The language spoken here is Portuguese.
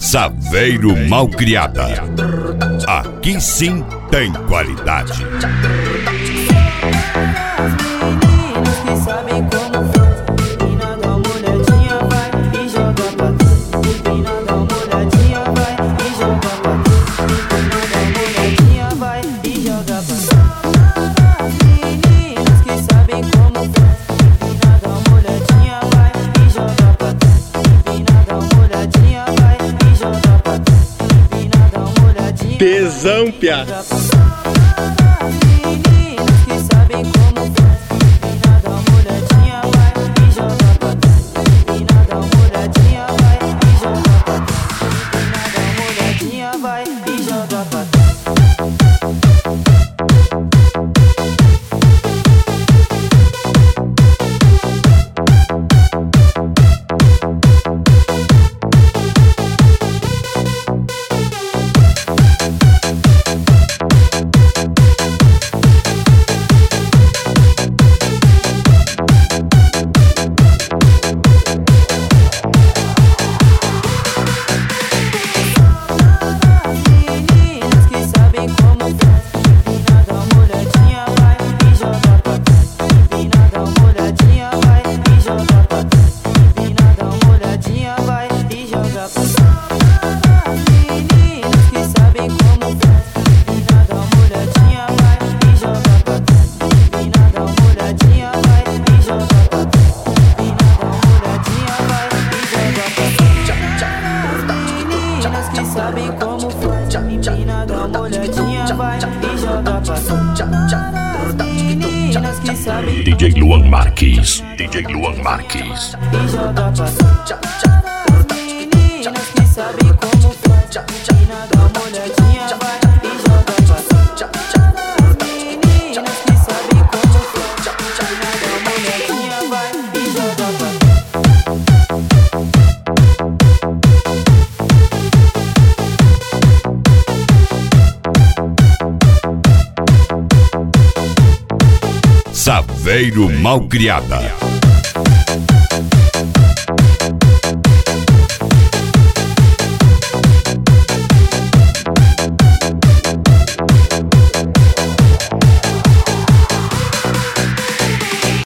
Saveiro Malcriada. Aqui sim tem qualidade. Meninas que sabem como faz, empina, dá uma olhadinha, vai e joga pra trás. Empina, dá uma olhadinha, vai e joga pra trás. Empina, dá uma olhadinha, vai e joga pra trás. Meninas que sabem como faz, empina, dá uma olhadinha, vai e joga pra trás. Empina, dá uma olhadinha, vai e joga pra trás. Empina, dá uma olhadinha. Tesão, piá. Meninas que sabem como faz, empina, dá uma olhadinha, vai e joga pra trás. Empina, dá uma olhadinha, vai e joga pra trás. Empina, dá uma olhadinha, vai e joga pra trás. Meninas que sabem como faz, empina, dá uma olhadinha, vai e joga pra trás. Empina, dá uma olhadinha, vai e joga pra trás. Empina, dá uma olhadinha, vai e joga pra trás. Meninas que sabem como faz, empina, dá uma olhadinha, vai e joga pra trás. Empina, dá uma olhadinha, vai e joga pra trás. Empina, dá uma olhadinha, vai e joga pra trás. Meninas que sabem como faz, empina, dá uma olhadinha, vai e joga pra trás. Meninas que sabem DJ Luan Marques. DJ Luan Marques. e joga pra trás. Meninas que sabem como faz, empina, dá uma olhadinha, vai e joga pra trás. Meninas que sabem como faz, empina, dá uma olhadinha, vai e joga pra trás. Saveiro Malcriada.